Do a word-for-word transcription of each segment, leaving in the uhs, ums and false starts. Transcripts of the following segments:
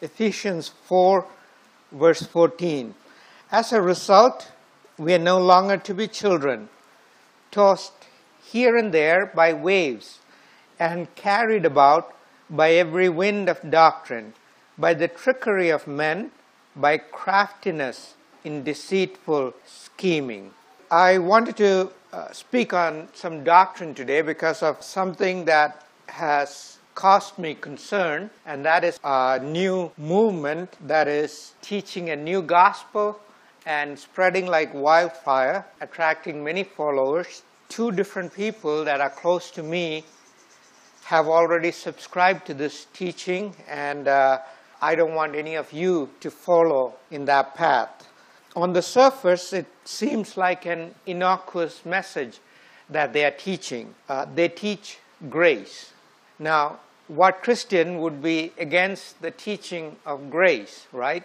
Ephesians four, verse fourteen. As a result, we are no longer to be children, tossed here and there by waves and carried about by every wind of doctrine, by the trickery of men, by craftiness in deceitful scheming. I wanted to uh, speak on some doctrine today because of something that has caused me concern, and that is a new movement that is teaching a new gospel and spreading like wildfire, attracting many followers. Two different people that are close to me have already subscribed to this teaching, and uh, I don't want any of you to follow in that path. On the surface, it seems like an innocuous message that they are teaching. Uh, they teach grace. Now, what Christian would be against the teaching of grace, right?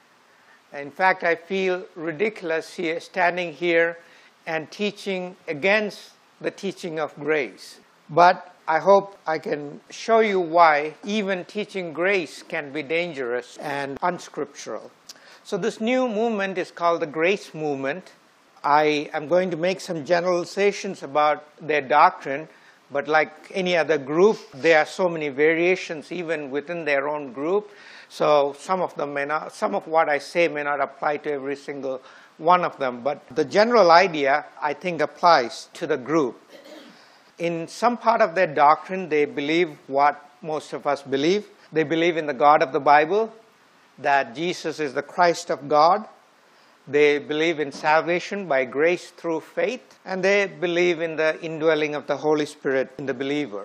In fact, I feel ridiculous here, standing here and teaching against the teaching of grace. But I hope I can show you why even teaching grace can be dangerous and unscriptural. So this new movement is called the Grace Movement. I am going to make some generalizations about their doctrine, but like any other group, there are so many variations even within their own group. So some of them may not, some of what I say may not apply to every single one of them, but the general idea, I think, applies to the group. In some part of their doctrine, they believe what most of us believe. They believe in the God of the Bible, that Jesus is the Christ of God. They believe in salvation by grace through faith, and they believe in the indwelling of the Holy Spirit in the believer.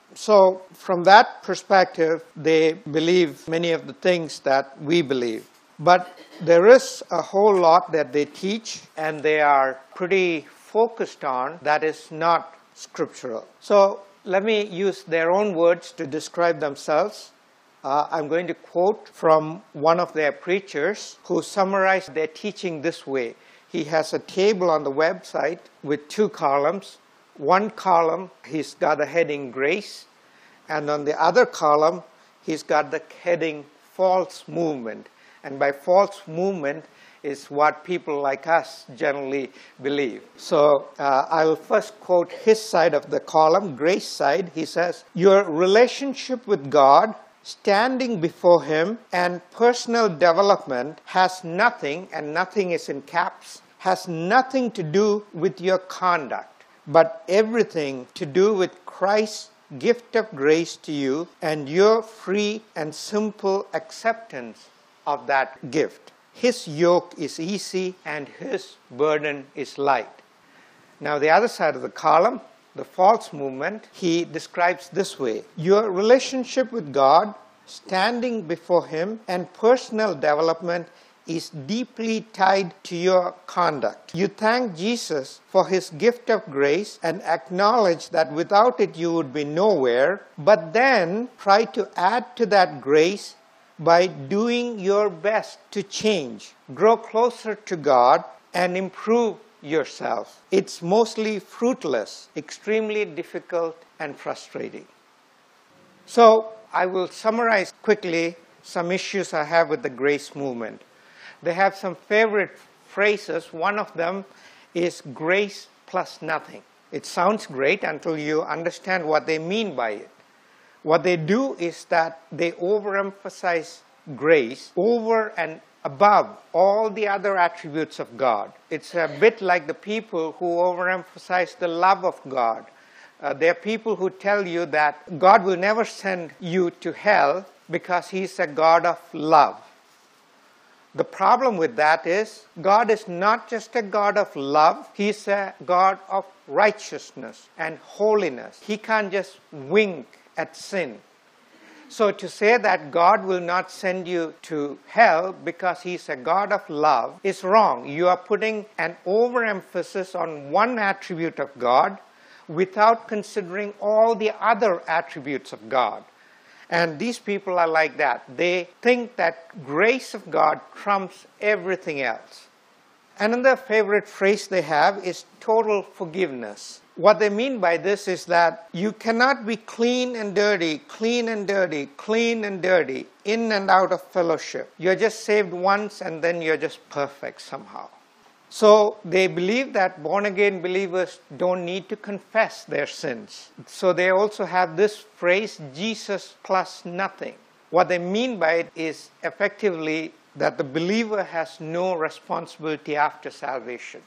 So from that perspective, they believe many of the things that we believe. But there is a whole lot that they teach, and they are pretty focused on, that is not scriptural. So let me use their own words to describe themselves. Uh, I'm going to quote from one of their preachers who summarized their teaching this way. He has a table on the website with two columns. One column, he's got the heading Grace, and on the other column, he's got the heading False Movement. And by false movement is what people like us generally believe. So uh, I will first quote his side of the column, Grace side. He says, "Your relationship with God, standing before Him, and personal development has nothing," and nothing is in caps, "has nothing to do with your conduct, but everything to do with Christ's gift of grace to you and your free and simple acceptance of that gift. His yoke is easy and His burden is light." Now the other side of the column, the false movement, he describes this way: "Your relationship with God, standing before Him, and personal development is deeply tied to your conduct. You thank Jesus for His gift of grace and acknowledge that without it you would be nowhere, but then try to add to that grace by doing your best to change, grow closer to God, and improve yourself. It's mostly fruitless, extremely difficult, and frustrating." So I will summarize quickly some issues I have with the Grace Movement. They have some favorite phrases. One of them is grace plus nothing. It sounds great until you understand what they mean by it. What they do is that they overemphasize grace over and above all the other attributes of God. It's a bit like the people who overemphasize the love of God. Uh, there are people who tell you that God will never send you to hell because He's a God of love. The problem with that is God is not just a God of love, He's a God of righteousness and holiness. He can't just wink at sin. So to say that God will not send you to hell because He's a God of love is wrong. You are putting an overemphasis on one attribute of God without considering all the other attributes of God. And these people are like that. They think that grace of God trumps everything else. Another favorite phrase they have is total forgiveness. What they mean by this is that you cannot be clean and dirty, clean and dirty, clean and dirty, in and out of fellowship. You're just saved once and then you're just perfect somehow. So they believe that born-again believers don't need to confess their sins. So they also have this phrase, Jesus plus nothing. What they mean by it is effectively that the believer has no responsibility after salvation.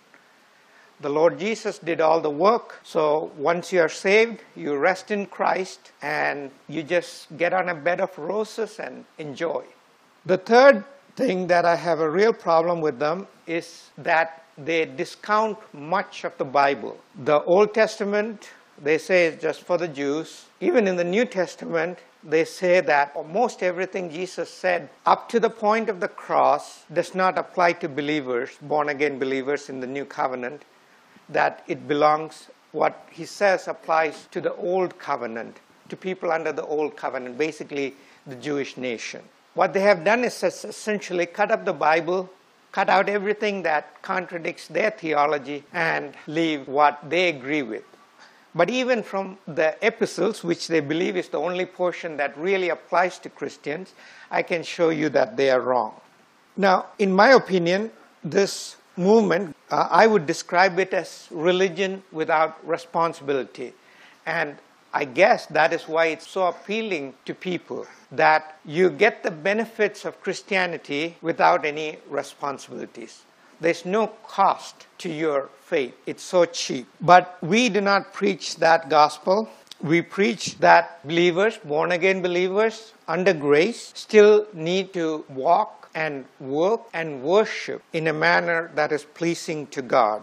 The Lord Jesus did all the work, so once you are saved, you rest in Christ and you just get on a bed of roses and enjoy. The third thing that I have a real problem with them is that they discount much of the Bible. The Old Testament, they say, is just for the Jews. Even in the New Testament, they say that almost everything Jesus said up to the point of the cross does not apply to believers, born-again believers in the New Covenant, that it belongs, what he says applies to the Old Covenant, to people under the Old Covenant, basically the Jewish nation. What they have done is essentially cut up the Bible, cut out everything that contradicts their theology, and leave what they agree with. But even from the epistles, which they believe is the only portion that really applies to Christians, I can show you that they are wrong. Now, in my opinion, this movement, uh, I would describe it as religion without responsibility. And I guess that is why it's so appealing to people, that you get the benefits of Christianity without any responsibilities. There's no cost to your faith. It's so cheap. But we do not preach that gospel. We preach that believers, born-again believers, under grace, still need to walk and work and worship in a manner that is pleasing to God.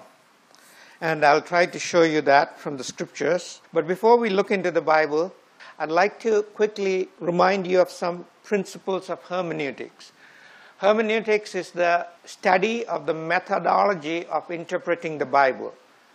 And I'll try to show you that from the scriptures. But before we look into the Bible, I'd like to quickly remind you of some principles of hermeneutics. Hermeneutics is the study of the methodology of interpreting the Bible.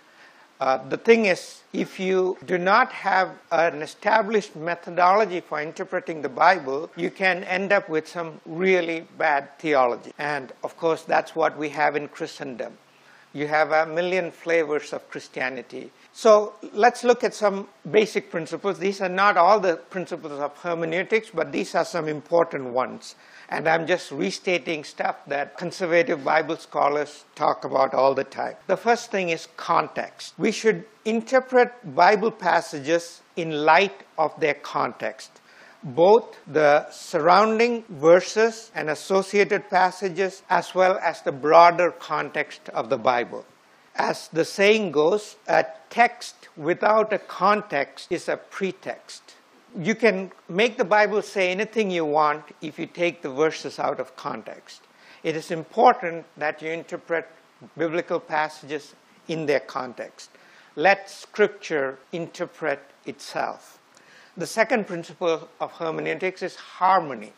Uh, the thing is, if you do not have an established methodology for interpreting the Bible, you can end up with some really bad theology. And of course, that's what we have in Christendom. You have a million flavors of Christianity. So let's look at some basic principles. These are not all the principles of hermeneutics, but these are some important ones. And I'm just restating stuff that conservative Bible scholars talk about all the time. The first thing is context. We should interpret Bible passages in light of their context. Both the surrounding verses and associated passages, as well as the broader context of the Bible. As the saying goes, a text without a context is a pretext. You can make the Bible say anything you want if you take the verses out of context. It is important that you interpret biblical passages in their context. Let Scripture interpret itself. The second principle of hermeneutics is harmony.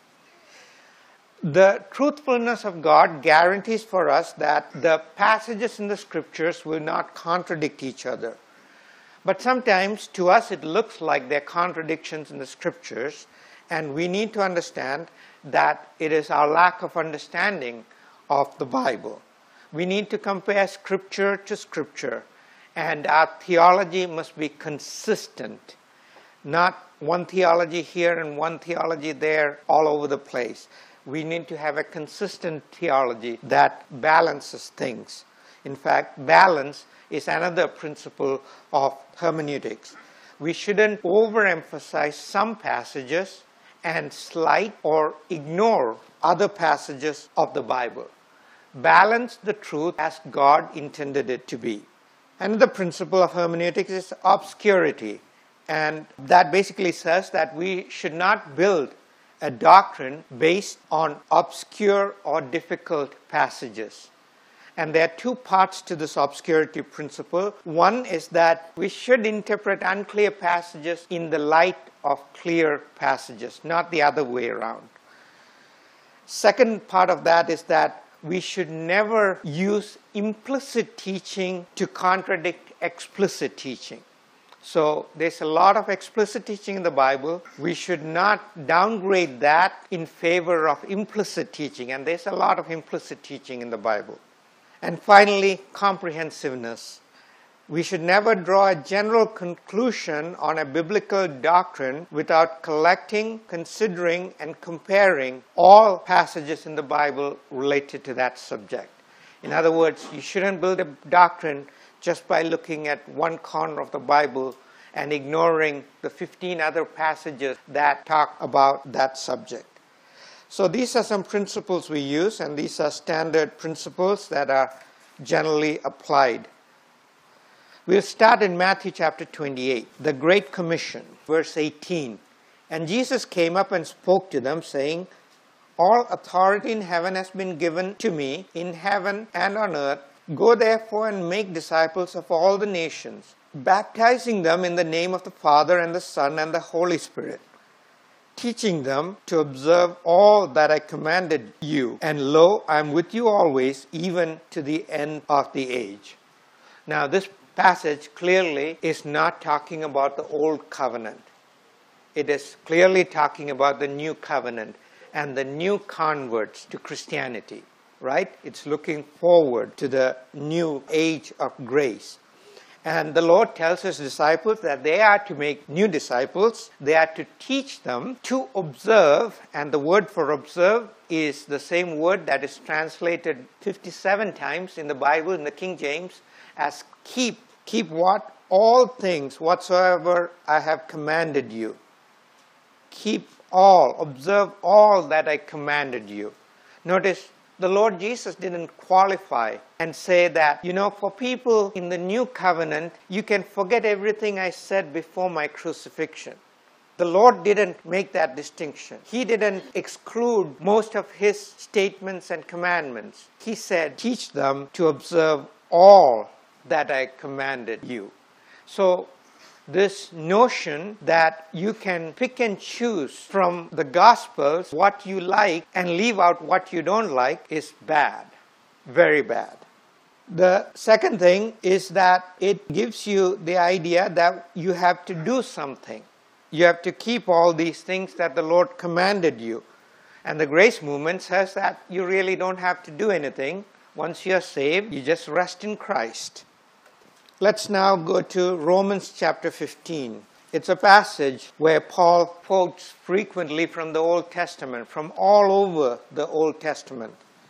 The truthfulness of God guarantees for us that the passages in the Scriptures will not contradict each other. But sometimes, to us, it looks like there are contradictions in the Scriptures, and we need to understand that it is our lack of understanding of the Bible. We need to compare Scripture to Scripture, and our theology must be consistent, not one theology here and one theology there all over the place. We need to have a consistent theology that balances things. In fact, balance is another principle of hermeneutics. We shouldn't overemphasize some passages and slight or ignore other passages of the Bible. Balance the truth as God intended it to be. Another principle of hermeneutics is obscurity. And that basically says that we should not build a doctrine based on obscure or difficult passages. And there are two parts to this obscurity principle. One is that we should interpret unclear passages in the light of clear passages, not the other way around. Second part of that is that we should never use implicit teaching to contradict explicit teaching. So there's a lot of explicit teaching in the Bible. We should not downgrade that in favor of implicit teaching. And there's a lot of implicit teaching in the Bible. And finally, comprehensiveness. We should never draw a general conclusion on a biblical doctrine without collecting, considering, and comparing all passages in the Bible related to that subject. In other words, you shouldn't build a doctrine just by looking at one corner of the Bible and ignoring the fifteen other passages that talk about that subject. So these are some principles we use, and these are standard principles that are generally applied. We'll start in Matthew chapter twenty-eight, the Great Commission, verse eighteen. And Jesus came up and spoke to them, saying, "All authority in heaven has been given to me, in heaven and on earth. Go therefore and make disciples of all the nations, baptizing them in the name of the Father and the Son and the Holy Spirit, teaching them to observe all that I commanded you. And lo, I am with you always, even to the end of the age." Now this passage clearly is not talking about the old covenant. It is clearly talking about the new covenant and the new converts to Christianity, right? It's looking forward to the new age of grace. And the Lord tells his disciples that they are to make new disciples. They are to teach them to observe, and the word for observe is the same word that is translated fifty-seven times in the Bible, in the King James, as keep. Keep what? All things whatsoever I have commanded you. Keep all, observe all that I commanded you. Notice, the Lord Jesus didn't qualify and say that, you know, for people in the new covenant, you can forget everything I said before my crucifixion. The Lord didn't make that distinction. He didn't exclude most of his statements and commandments. He said, teach them to observe all that I commanded you. So this notion that you can pick and choose from the Gospels what you like and leave out what you don't like is bad, very bad. The second thing is that it gives you the idea that you have to do something. You have to keep all these things that the Lord commanded you. And the grace movement says that you really don't have to do anything. Once you're saved, you just rest in Christ. Let's now go to Romans chapter fifteen. It's a passage where Paul quotes frequently from the Old Testament, from all over the Old Testament.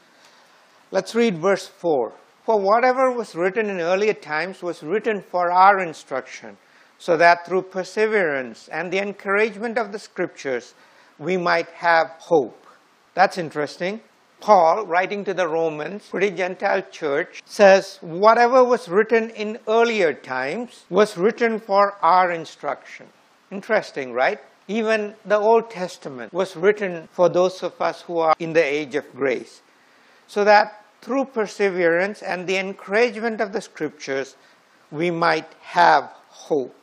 Let's read verse four. For whatever was written in earlier times was written for our instruction, so that through perseverance and the encouragement of the Scriptures we might have hope. That's interesting. Paul, writing to the Romans, pretty Gentile church, says whatever was written in earlier times was written for our instruction. Interesting, right? Even the Old Testament was written for those of us who are in the age of grace, so that through perseverance and the encouragement of the Scriptures, we might have hope.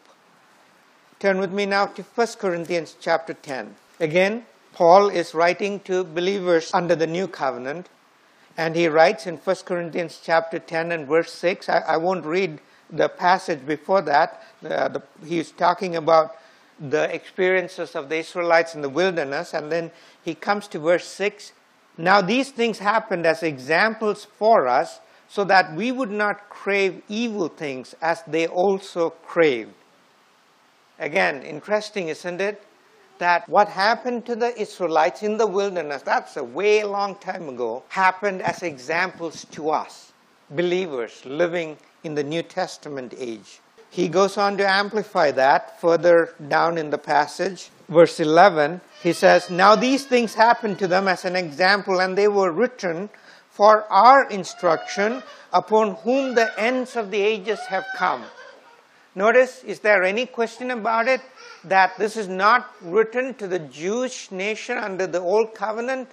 Turn with me now to First Corinthians chapter ten. Again, Paul is writing to believers under the new covenant, and he writes in First Corinthians chapter ten and verse six. I, I won't read the passage before that. Uh, the, he's talking about the experiences of the Israelites in the wilderness, and then he comes to verse six. Now these things happened as examples for us, so that we would not crave evil things as they also craved. Again, interesting, isn't it? That what happened to the Israelites in the wilderness, that's a way long time ago, happened as examples to us, believers living in the New Testament age. He goes on to amplify that further down in the passage. Verse eleven, he says, now these things happened to them as an example, and they were written for our instruction, upon whom the ends of the ages have come. Notice, is there any question about it? That this is not written to the Jewish nation under the Old Covenant,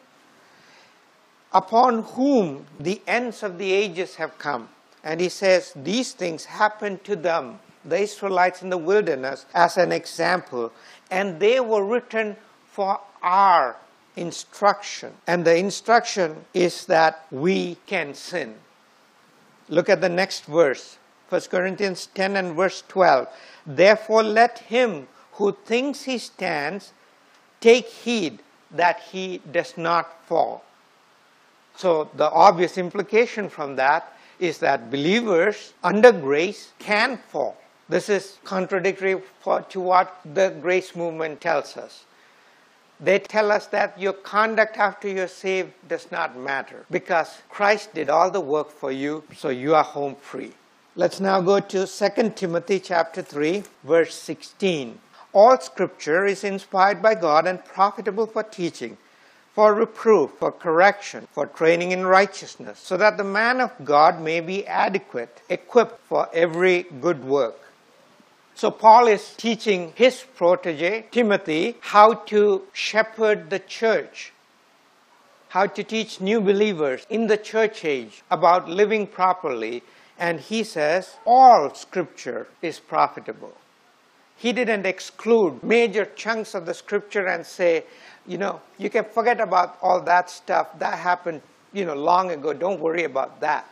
upon whom the ends of the ages have come. And he says these things happened to them, the Israelites in the wilderness, as an example. And they were written for our instruction. And the instruction is that we can sin. Look at the next verse, First Corinthians ten and verse twelve. Therefore let him who thinks he stands take heed that he does not fall. So the obvious implication from that is that believers under grace can fall. This is contradictory for, to what the grace movement tells us. They tell us that your conduct after you're saved does not matter because Christ did all the work for you, so you are home free. Let's now go to Second Timothy chapter three, verse sixteen. All scripture is inspired by God and profitable for teaching, for reproof, for correction, for training in righteousness, so that the man of God may be adequate, equipped for every good work. So Paul is teaching his protege, Timothy, how to shepherd the church, how to teach new believers in the church age about living properly. And he says, all scripture is profitable. He didn't exclude major chunks of the scripture and say, you know, you can forget about all that stuff. That happened, you know, long ago. Don't worry about that.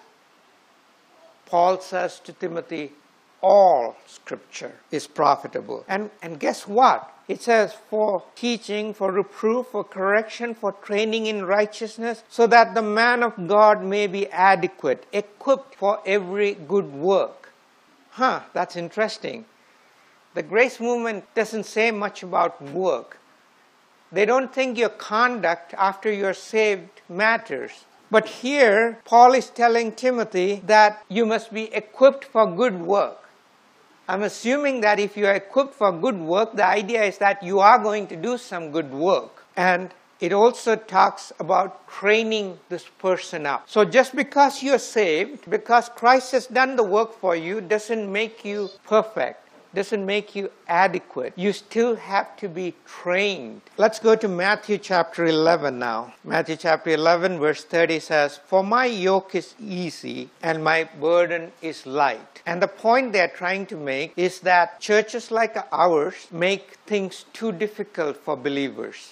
Paul says to Timothy, all scripture is profitable. And, and guess what? It says for teaching, for reproof, for correction, for training in righteousness, so that the man of God may be adequate, equipped for every good work. Huh, that's interesting. The grace movement doesn't say much about work. They don't think your conduct after you're saved matters. But here, Paul is telling Timothy that you must be equipped for good work. I'm assuming that if you are equipped for good work, the idea is that you are going to do some good work. And it also talks about training this person up. So just because you're saved, because Christ has done the work for you, doesn't make you perfect, doesn't make you adequate. You still have to be trained. Let's go to Matthew chapter eleven now. Matthew chapter eleven verse thirty says, for my yoke is easy and my burden is light. And the point they're trying to make is that churches like ours make things too difficult for believers.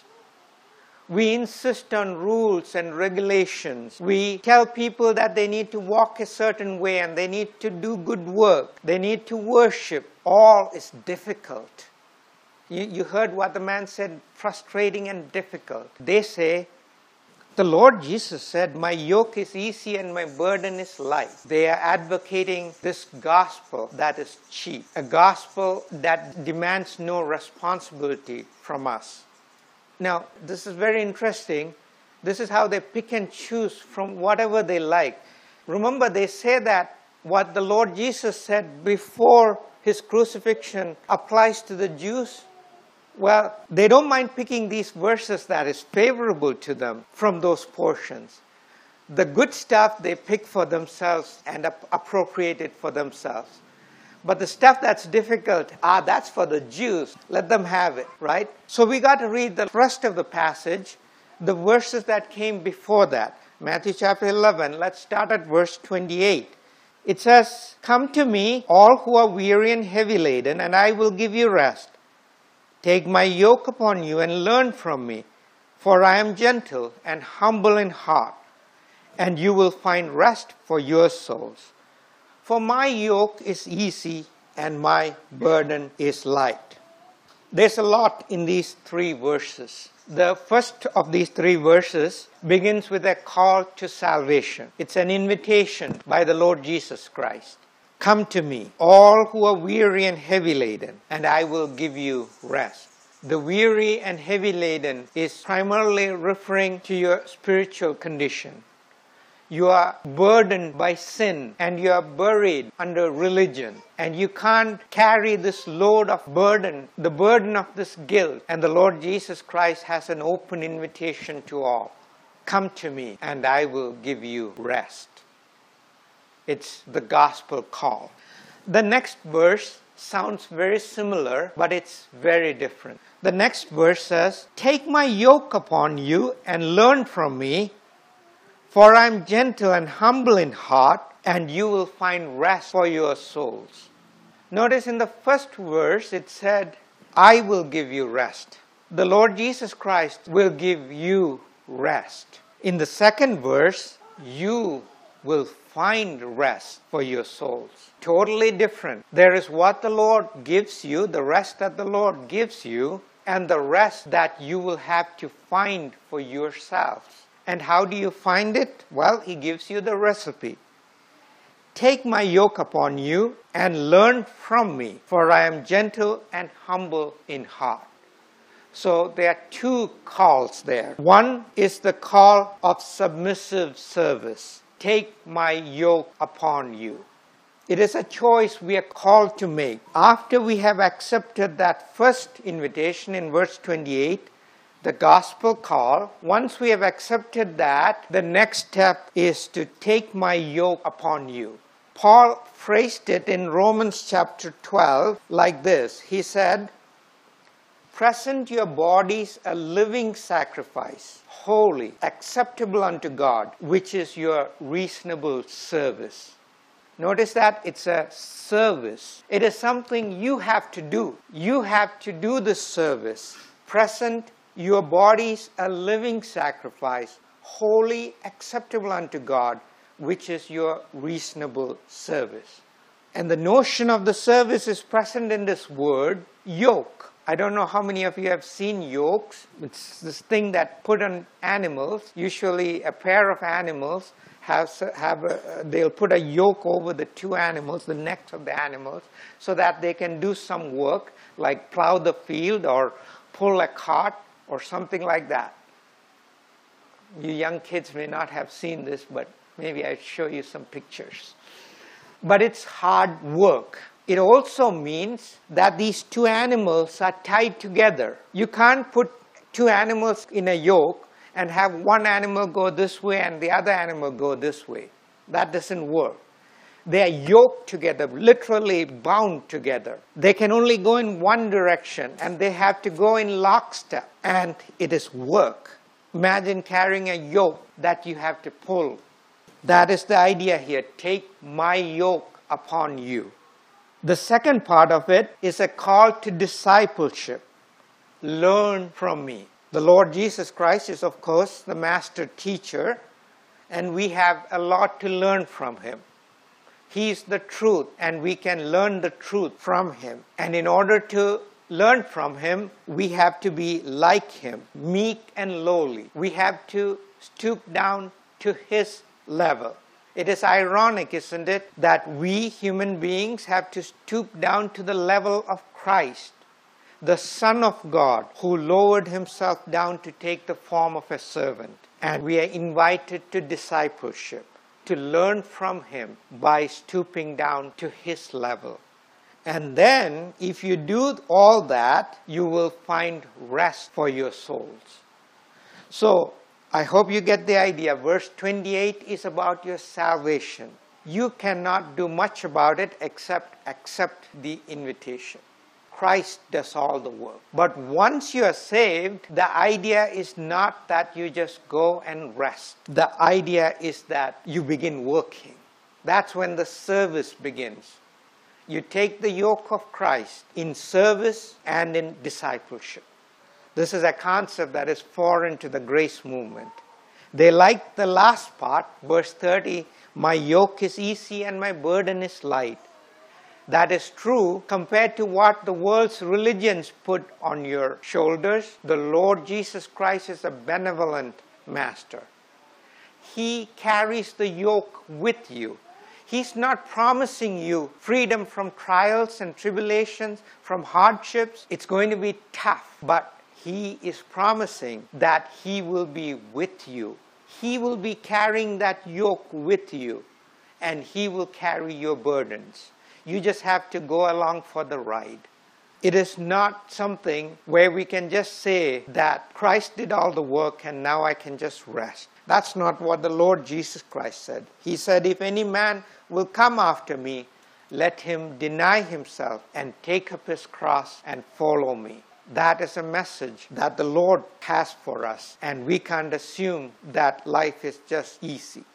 We insist on rules and regulations. We tell people that they need to walk a certain way and they need to do good work. They need to worship. All is difficult. You, you heard what the man said, frustrating and difficult. They say, the Lord Jesus said, my yoke is easy and my burden is light. They are advocating this gospel that is cheap, a gospel that demands no responsibility from us. Now, this is very interesting. This is how they pick and choose from whatever they like. Remember, they say that what the Lord Jesus said before his crucifixion applies to the Jews. Well, they don't mind picking these verses that is favorable to them from those portions. The good stuff they pick for themselves and appropriate it for themselves. But the stuff that's difficult, ah, that's for the Jews. Let them have it, right? So we got to read the rest of the passage, the verses that came before that. Matthew chapter eleven, let's start at verse twenty-eight. It says, come to me, all who are weary and heavy laden, and I will give you rest. Take my yoke upon you and learn from me, for I am gentle and humble in heart, and you will find rest for your souls. For my yoke is easy and my burden is light. There's a lot in these three verses. The first of these three verses begins with a call to salvation. It's an invitation by the Lord Jesus Christ. Come to me, all who are weary and heavy laden, and I will give you rest. The weary and heavy laden is primarily referring to your spiritual condition. You are burdened by sin and you are buried under religion. And you can't carry this load of burden, the burden of this guilt. And the Lord Jesus Christ has an open invitation to all. Come to me and I will give you rest. It's the gospel call. The next verse sounds very similar, but it's very different. The next verse says, take my yoke upon you and learn from me, for I am gentle and humble in heart, and you will find rest for your souls. Notice in the first verse it said, I will give you rest. The Lord Jesus Christ will give you rest. In the second verse, you will find rest for your souls. Totally different. There is what the Lord gives you, the rest that the Lord gives you, and the rest that you will have to find for yourselves. And how do you find it? Well, He gives you the recipe. Take my yoke upon you and learn from me, for I am gentle and humble in heart. So there are two calls there. One is the call of submissive service. Take my yoke upon you. It is a choice we are called to make. After we have accepted that first invitation in verse twenty-eight, the gospel call, once we have accepted that, the next step is to take my yoke upon you. Paul phrased it in Romans chapter twelve like this. He said, present your bodies a living sacrifice, holy, acceptable unto God, which is your reasonable service. Notice that it's a service. It is something you have to do. You have to do this service. Present your bodies a living sacrifice, holy, acceptable unto God, which is your reasonable service. And the notion of the service is present in this word, yoke. I don't know how many of you have seen yokes. It's this thing that put on animals. Usually a pair of animals have, have a, they'll put a yoke over the two animals, the necks of the animals, so that they can do some work like plow the field or pull a cart or something like that. You young kids may not have seen this, but maybe I'll show you some pictures. But it's hard work. It also means that these two animals are tied together. You can't put two animals in a yoke and have one animal go this way and the other animal go this way. That doesn't work. They are yoked together, literally bound together. They can only go in one direction and they have to go in lockstep. And it is work. Imagine carrying a yoke that you have to pull. That is the idea here. Take my yoke upon you. The second part of it is a call to discipleship. Learn from me. The Lord Jesus Christ is, of course, the master teacher, and we have a lot to learn from him. He is the truth, and we can learn the truth from him. And in order to learn from him, we have to be like him, meek and lowly. We have to stoop down to his level. It is ironic, isn't it, that we human beings have to stoop down to the level of Christ, the Son of God, who lowered himself down to take the form of a servant. And we are invited to discipleship, to learn from him by stooping down to his level. And then, if you do all that, you will find rest for your souls. So, I hope you get the idea. Verse twenty-eight is about your salvation. You cannot do much about it except accept the invitation. Christ does all the work. But once you are saved, the idea is not that you just go and rest. The idea is that you begin working. That's when the service begins. You take the yoke of Christ in service and in discipleship. This is a concept that is foreign to the grace movement. They like the last part, verse thirty, my yoke is easy and my burden is light. That is true compared to what the world's religions put on your shoulders. The Lord Jesus Christ is a benevolent master. He carries the yoke with you. He's not promising you freedom from trials and tribulations, from hardships. It's going to be tough, but he is promising that he will be with you. He will be carrying that yoke with you, and he will carry your burdens. You just have to go along for the ride. It is not something where we can just say that Christ did all the work and now I can just rest. That's not what the Lord Jesus Christ said. He said, if any man will come after me, let him deny himself and take up his cross and follow me. That is a message that the Lord has for us, and we can't assume that life is just easy.